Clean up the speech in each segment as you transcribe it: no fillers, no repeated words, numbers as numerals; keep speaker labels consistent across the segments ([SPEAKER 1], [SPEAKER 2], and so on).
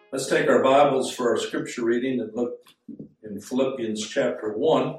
[SPEAKER 1] Let's take our Bibles for our scripture reading and look in Philippians chapter 1.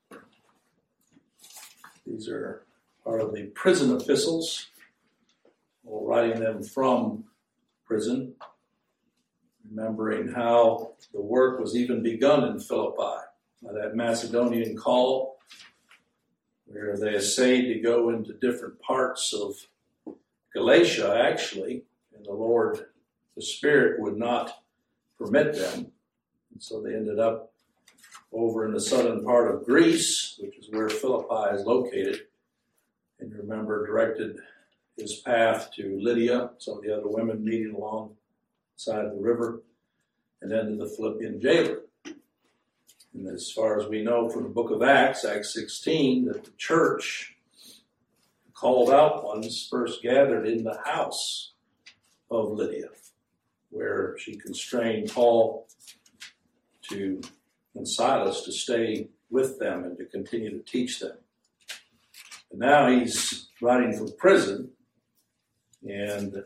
[SPEAKER 1] These are part of the prison epistles, writing them from prison, remembering how the work was even begun in Philippi by that Macedonian call, where they essayed to go into different parts of Galatia, actually, and the Spirit would not permit them. And so they ended up over in the southern part of Greece, which is where Philippi is located. And you remember, directed his path to Lydia, some of the other women meeting alongside the river, and then to the Philippian jailer. And as far as we know from the book of Acts, Acts 16, that the church, called out ones, first gathered in the house of Lydia, where she constrained Paul and Silas to stay with them and to continue to teach them. And now he's writing from prison, and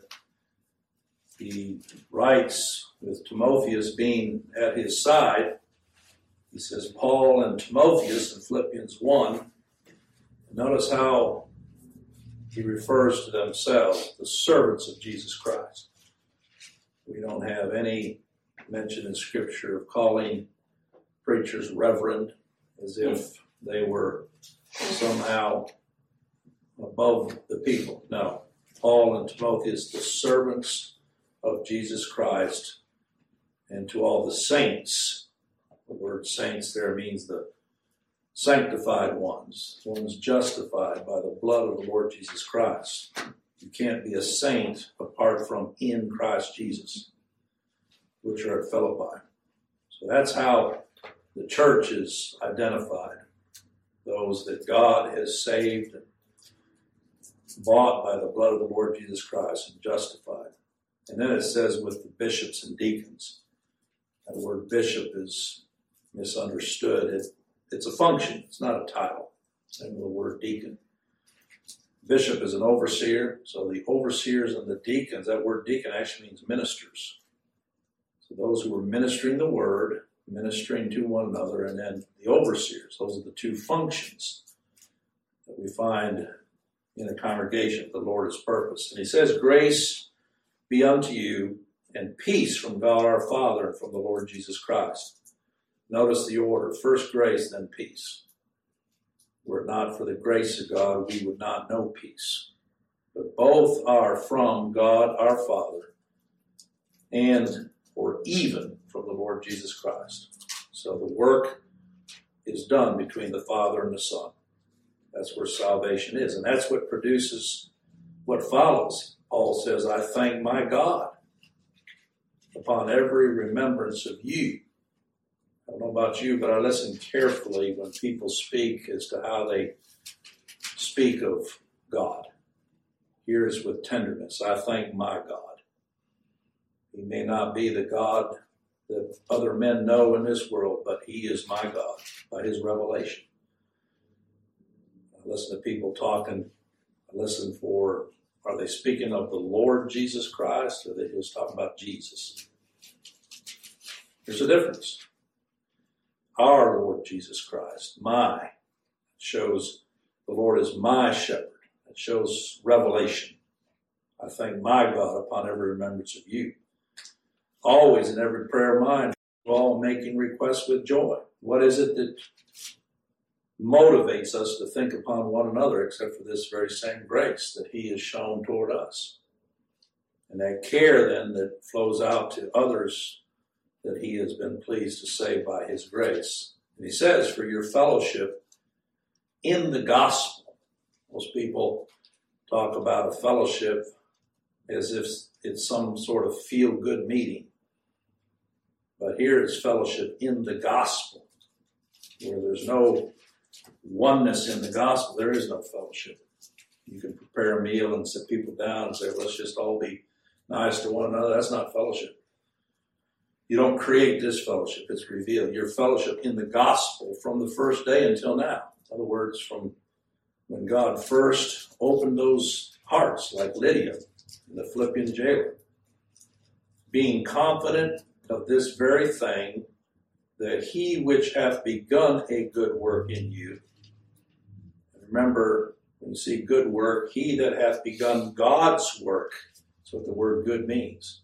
[SPEAKER 1] he writes with Timotheus being at his side. He says, Paul and Timotheus in Philippians 1. Notice how he refers to themselves, the servants of Jesus Christ. We don't have any mention in Scripture of calling preachers reverend as if they were somehow above the people. No. Paul and Timotheus, the servants of Jesus Christ, and to all the saints. The word saints there means the sanctified ones justified by the blood of the Lord Jesus Christ. You can't be a saint apart from in Christ Jesus, which are at Philippi. So that's how the church is identified. Those that God has saved and bought by the blood of the Lord Jesus Christ and justified. And then it says with the bishops and deacons. And the word bishop is misunderstood. It's a function. It's not a title. Same with the word deacon. Bishop is an overseer. So the overseers and the deacons, that word deacon actually means ministers. So those who are ministering the word, ministering to one another, and then the overseers. Those are the two functions that we find in a congregation that the Lord has purposed. And he says, grace be unto you and peace from God our Father and from the Lord Jesus Christ. Notice the order. First grace, then peace. Were it not for the grace of God, we would not know peace. But both are from God our Father and or even from the Lord Jesus Christ. So the work is done between the Father and the Son. That's where salvation is. And that's what produces what follows. Paul says, I thank my God upon every remembrance of you. I don't know about you, but I listen carefully when people speak as to how they speak of God. Here is with tenderness. I thank my God. He may not be the God that other men know in this world, but he is my God by his revelation. I listen to people talking. I listen for, are they speaking of the Lord Jesus Christ, or are they just talking about Jesus? There's a difference. Our Lord Jesus Christ, my, shows the Lord is my shepherd. It shows revelation. I thank my God upon every remembrance of you. Always in every prayer of mine, all making requests with joy. What is it that motivates us to think upon one another except for this very same grace that he has shown toward us? And that care then that flows out to others that he has been pleased to save by his grace. And he says, for your fellowship in the gospel. Most people talk about a fellowship as if it's some sort of feel-good meeting. But here is fellowship in the gospel, where there's no oneness in the gospel. There is no fellowship. You can prepare a meal and sit people down and say, let's just all be nice to one another. That's not fellowship. You don't create this fellowship. It's revealed. Your fellowship in the gospel from the first day until now. In other words, from when God first opened those hearts, like Lydia and the Philippian jailer. Being confident of this very thing, that he which hath begun a good work in you. Remember, when you see good work, he that hath begun God's work. That's what the word good means.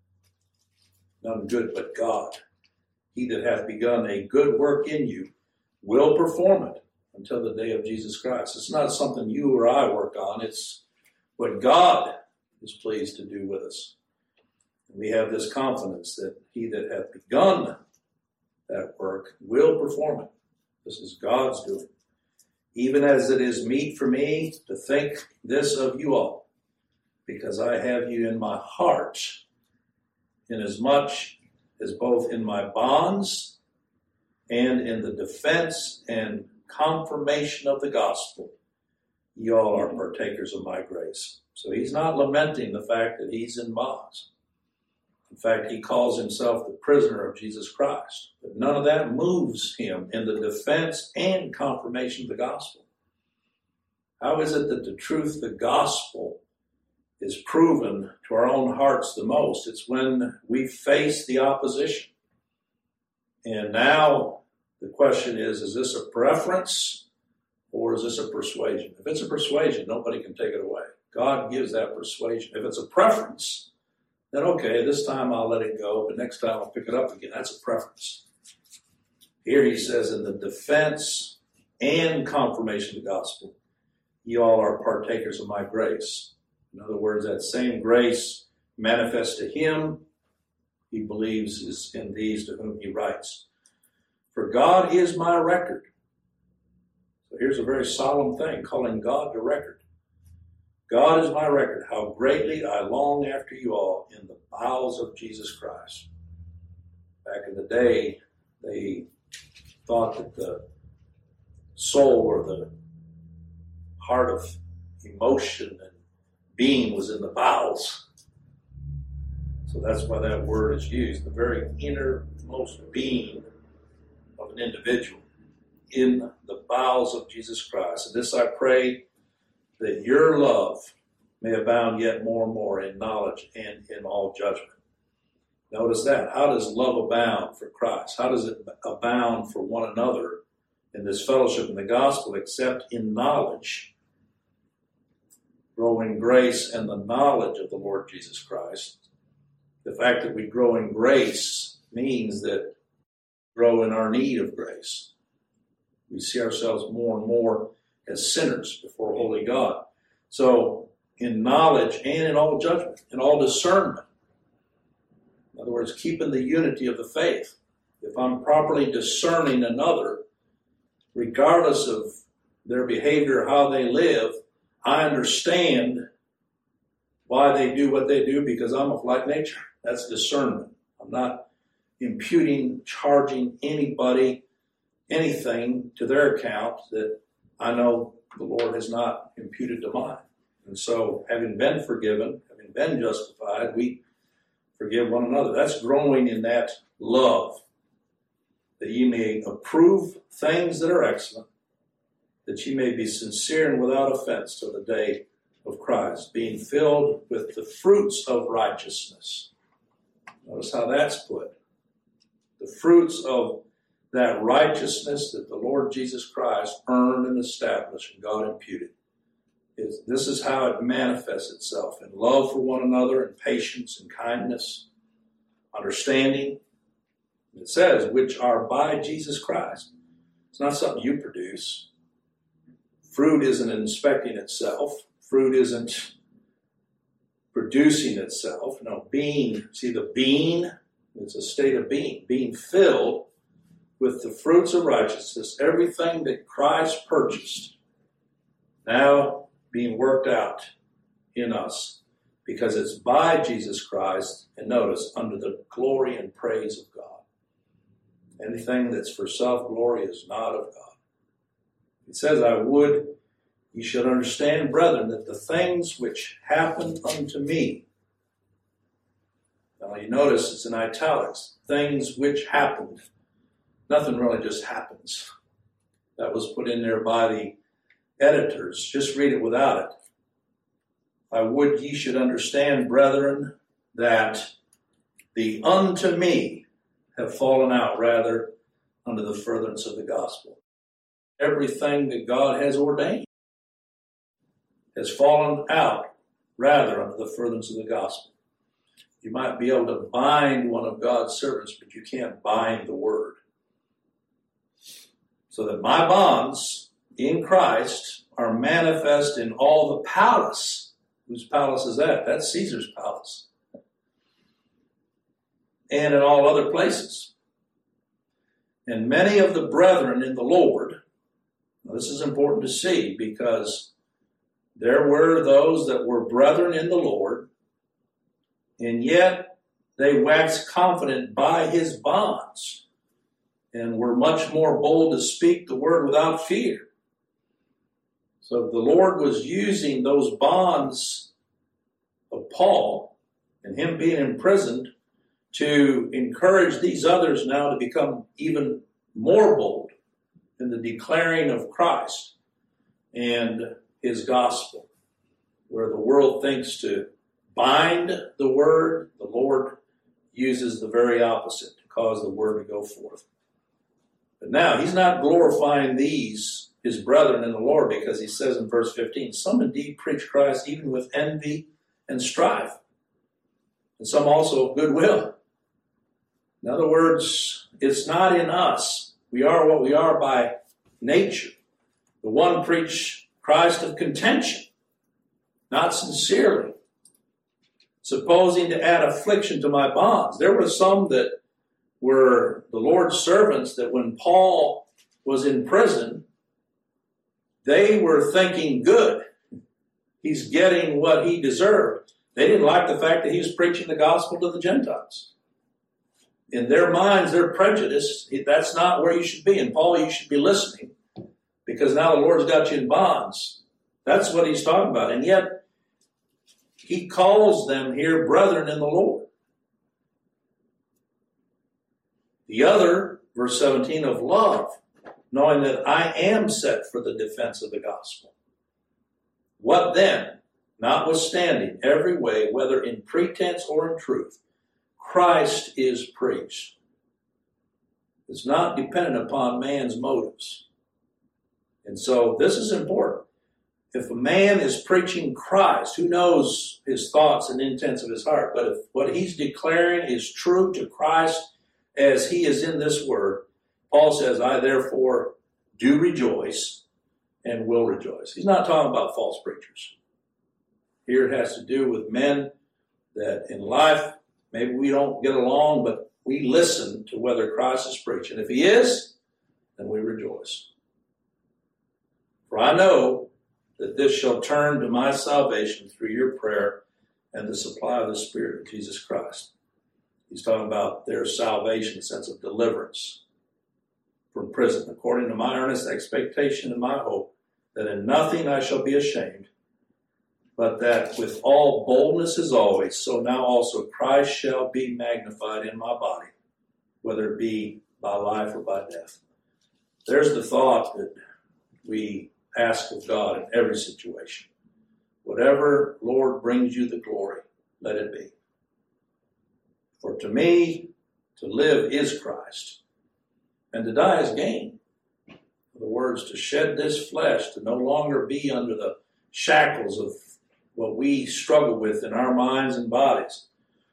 [SPEAKER 1] None good but God. He that hath begun a good work in you will perform it until the day of Jesus Christ. It's not something you or I work on. It's what God is pleased to do with us. And we have this confidence that he that hath begun that work will perform it. This is God's doing. Even as it is meet for me to think this of you all, because I have you in my heart, inasmuch as both in my bonds and in the defense and confirmation of the gospel, you all are partakers of my grace. So he's not lamenting the fact that he's in bonds. In fact, he calls himself the prisoner of Jesus Christ. But none of that moves him in the defense and confirmation of the gospel. How is it that the truth, the gospel, is proven to our own hearts the most? It's when we face the opposition. And now the question is this a preference or is this a persuasion? If it's a persuasion, nobody can take it away. God gives that persuasion. If it's a preference, then okay, this time I'll let it go, but next time I'll pick it up again. That's a preference. Here he says, in the defense and confirmation of the gospel, you all are partakers of my grace. In other words, that same grace manifest to him, he believes, is in these to whom he writes. For God is my record. So here's a very solemn thing, calling God the record. God is my record, how greatly I long after you all in the bowels of Jesus Christ. Back in the day, they thought that the soul or the heart of emotion and being was in the bowels. So that's why that word is used, the very innermost being of an individual in the bowels of Jesus Christ. And this I pray, that your love may abound yet more and more in knowledge and in all judgment. Notice that. How does love abound for Christ? How does it abound for one another in this fellowship in the gospel, except in knowledge? Grow in grace and the knowledge of the Lord Jesus Christ. The fact that we grow in grace means that we grow in our need of grace. We see ourselves more and more as sinners before holy God. So, in knowledge and in all judgment, in all discernment. In other words, keeping the unity of the faith. If I'm properly discerning another, regardless of their behavior, how they live, I understand why they do what they do because I'm of like nature. That's discernment. I'm not imputing, charging anybody anything to their account that I know the Lord has not imputed to mine. And so, having been forgiven, having been justified, we forgive one another. That's growing in that love, that ye may approve things that are excellent, that ye may be sincere and without offense till the day of Christ, being filled with the fruits of righteousness. Notice how that's put. The fruits of that righteousness that the Lord Jesus Christ earned and established and God imputed. This is how it manifests itself in love for one another and patience and kindness, understanding. It says, which are by Jesus Christ. It's not something you produce. Fruit isn't inspecting itself. Fruit isn't producing itself. No, being, see the being, it's a state of being filled with the fruits of righteousness, everything that Christ purchased, now being worked out in us, because it's by Jesus Christ, and notice, under the glory and praise of God. Anything that's for self-glory is not of God. It says, I would ye should understand, brethren, that the things which happened unto me, now you notice it's in italics, things which happened. Nothing really just happens. That was put in there by the editors. Just read it without it. I would ye should understand, brethren, that the unto me have fallen out rather unto the furtherance of the gospel. Everything that God has ordained has fallen out rather unto the furtherance of the gospel. You might be able to bind one of God's servants, but you can't bind the word. So that my bonds in Christ are manifest in all the palace. Whose palace is that? That's Caesar's palace. And in all other places. And many of the brethren in the Lord, now this is important to see because there were those that were brethren in the Lord, and yet they waxed confident by his bonds and were much more bold to speak the word without fear. So the Lord was using those bonds of Paul and him being imprisoned to encourage these others now to become even more bold in the declaring of Christ and his gospel. Where the world thinks to bind the word, the Lord uses the very opposite to cause the word to go forth. But now, he's not glorifying these, his brethren in the Lord, because he says in verse 15, some indeed preach Christ even with envy and strife, and some also of goodwill. In other words, it's not in us. We are what we are by nature. The one preach Christ of contention, not sincerely, supposing to add affliction to my bonds. There were some that were the Lord's servants that when Paul was in prison, they were thinking good. He's getting what he deserved. They didn't like the fact that he was preaching the gospel to the Gentiles. In their minds, their prejudice, that's not where you should be. And Paul, you should be listening because now the Lord's got you in bonds. That's what he's talking about. And yet, he calls them here brethren in the Lord. The other, verse 17, of love, knowing that I am set for the defense of the gospel. What then? Notwithstanding every way, whether in pretense or in truth, Christ is preached. It's not dependent upon man's motives. And so this is important. If a man is preaching Christ, who knows his thoughts and intents of his heart? But if what he's declaring is true to Christ as he is in this word, Paul says, I therefore do rejoice and will rejoice. He's not talking about false preachers. Here it has to do with men that in life, maybe we don't get along, but we listen to whether Christ is preached. And if he is, then we rejoice. For I know that this shall turn to my salvation through your prayer and the supply of the Spirit of Jesus Christ. He's talking about their salvation, a sense of deliverance from prison, according to my earnest expectation and my hope, that in nothing I shall be ashamed, but that with all boldness as always, so now also Christ shall be magnified in my body, whether it be by life or by death. There's the thought that we ask of God in every situation. Whatever, Lord, brings you the glory, let it be. For to me, to live is Christ, and to die is gain. In other words, to shed this flesh, to no longer be under the shackles of what we struggle with in our minds and bodies.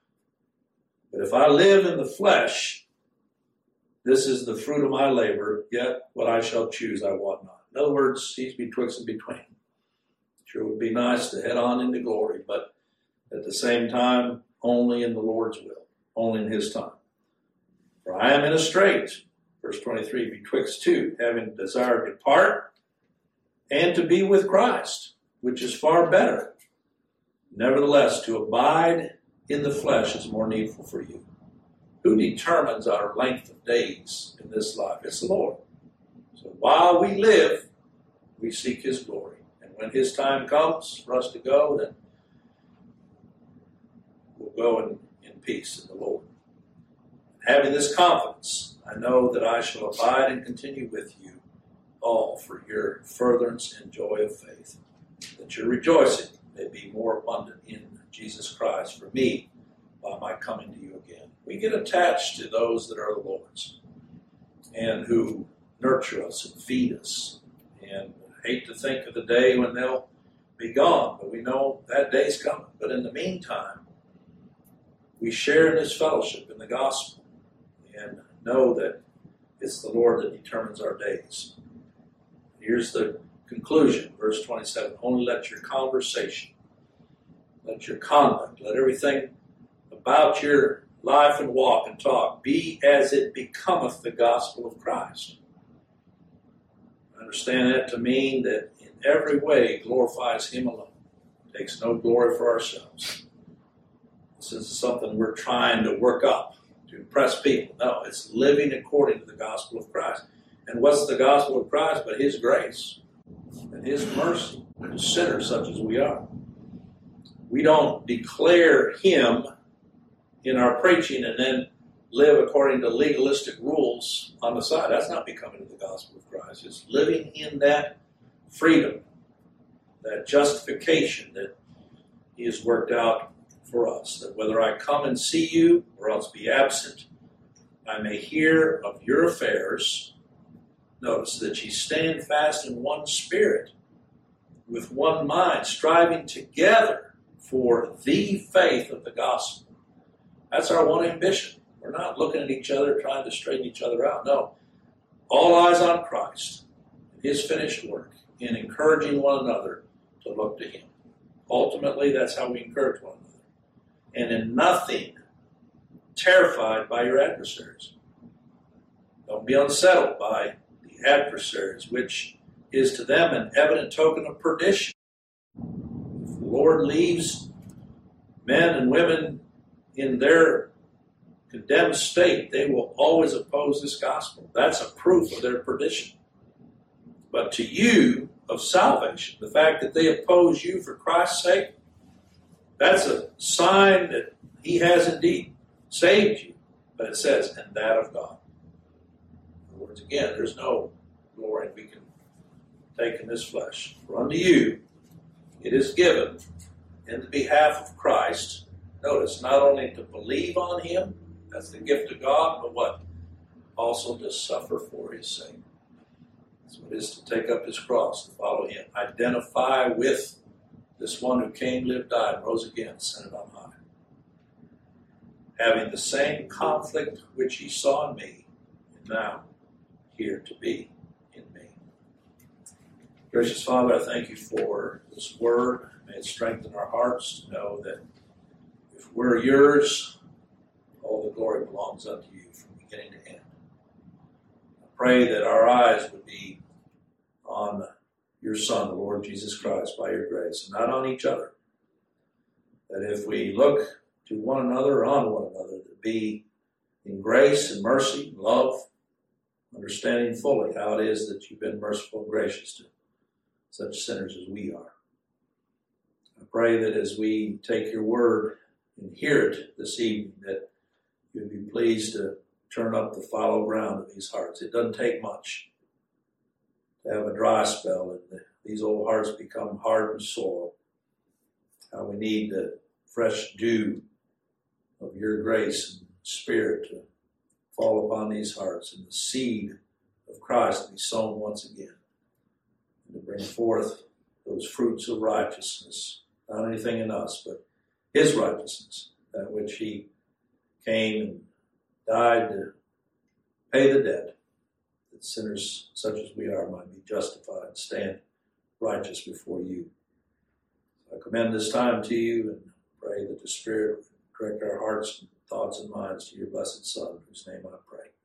[SPEAKER 1] But if I live in the flesh, this is the fruit of my labor, yet what I shall choose I want not. In other words, he's betwixt and between. Sure would be nice to head on into glory, but at the same time, only in the Lord's will, only in his time. For I am in a strait, verse 23, betwixt two, having desire to depart and to be with Christ, which is far better. Nevertheless, to abide in the flesh is more needful for you. Who determines our length of days in this life? It's the Lord. So while we live, we seek his glory. And when his time comes for us to go, then we'll go in peace in the Lord. Having this confidence, I know that I shall abide and continue with you all for your furtherance and joy of faith, that your rejoicing may be more abundant in Jesus Christ for me by my coming to you again. We get attached to those that are the Lord's and who nurture us and feed us. And I hate to think of the day when they'll be gone, but we know that day's coming. But in the meantime, we share in this fellowship in the gospel and know that it's the Lord that determines our days. Here's the conclusion, verse 27. Only let your conversation, let your conduct, let everything about your life and walk and talk be as it becometh the gospel of Christ. I understand that to mean that in every way glorifies Him alone. Takes no glory for ourselves. This is something we're trying to work up to impress people. No, it's living according to the gospel of Christ. And what's the gospel of Christ but His grace and His mercy to sinners such as we are? We don't declare Him in our preaching and then live according to legalistic rules on the side. That's not becoming the gospel of Christ. It's living in that freedom, that justification that He has worked out for us, that whether I come and see you or else be absent, I may hear of your affairs. Notice that ye stand fast in one spirit, with one mind, striving together for the faith of the gospel. That's our one ambition. We're not looking at each other trying to straighten each other out. No. All eyes on Christ and His finished work in encouraging one another to look to Him. Ultimately, that's how we encourage one another. And in nothing terrified by your adversaries. Don't be unsettled by the adversaries, which is to them an evident token of perdition. If the Lord leaves men and women in their condemned state, they will always oppose this gospel. That's a proof of their perdition. But to you of salvation, the fact that they oppose you for Christ's sake, that's a sign that He has indeed saved you. But it says, and that of God. In other words, again, there's no glory we can take in this flesh. For unto you it is given in the behalf of Christ, notice, not only to believe on Him, that's the gift of God, but what? Also to suffer for His sake. That's what it is to take up His cross, to follow Him. Identify with this one who came, lived, died, and rose again, ascended on high. Having the same conflict which He saw in me, and now here to be in me. Gracious Father, I thank You for this word. May it strengthen our hearts to know that if we're Yours, all the glory belongs unto You from beginning to end. I pray that our eyes would be on Your Son, the Lord Jesus Christ, by Your grace, and not on each other. That if we look to one another or on one another, to be in grace and mercy, and love, understanding fully how it is that You've been merciful and gracious to such sinners as we are. I pray that as we take Your word and hear it this evening, that You'd be pleased to turn up the fallow ground of these hearts. It doesn't take much to have a dry spell and these old hearts become hardened soil. How we need the fresh dew of Your grace and Spirit to fall upon these hearts, and the seed of Christ to be sown once again, and to bring forth those fruits of righteousness, not anything in us, but His righteousness, that which He came and died to pay the debt, that sinners such as we are might be justified and stand righteous before You. I commend this time to You and pray that the Spirit would direct our hearts and thoughts and minds to Your blessed Son, in whose name I pray.